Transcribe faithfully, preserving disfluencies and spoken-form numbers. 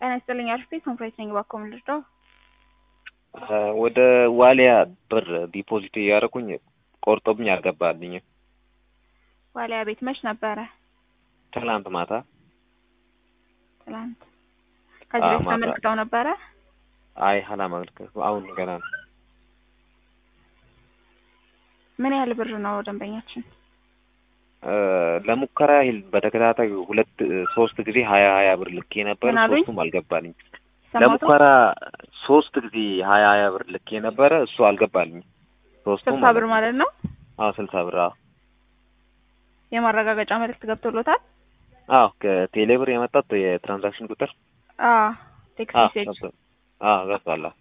ጤና ይስጥልኝ አርፌ ኮንፈረንስ ነኝ ባኮም ልርዶ ወደ ዋሊያ ብር ዲፖዚት ያደረኩኝ ቆርጦብኝ አልገባልኝ። ዋሊያ ቤት መች ነበረ? ትላንት ማታ። ትላንት ከዚህ በፊት ተመልክተው ነበረ? አይ አላመለከትኩም። አሁን ገና ነው። ምን ያህል ብር ነው ደንበኛችን? ለሙከራ ይል በተከታታይ ሁለት ሶስት ጊዜ ሀያ ሀያ ብር ልኬ ነበር። ሶስቱም አልገባልኝ። ለሙከራ ሶስት ጊዜ ሀያ ሀያ ብር ልኬ ነበር። እሱ አልገባልኝ። ሶስቱም ስልሳ ብር ማለት ነው? አዎ ስልሳ ብር። አዎ የማረጋገጫ መልእክት ገብቶሎታል? አዎ ከቴሌብር የመጣው የትራንዛክሽን ቁጥር አዎ ቴክስት ሜሴጅ አዎ ገብቷል።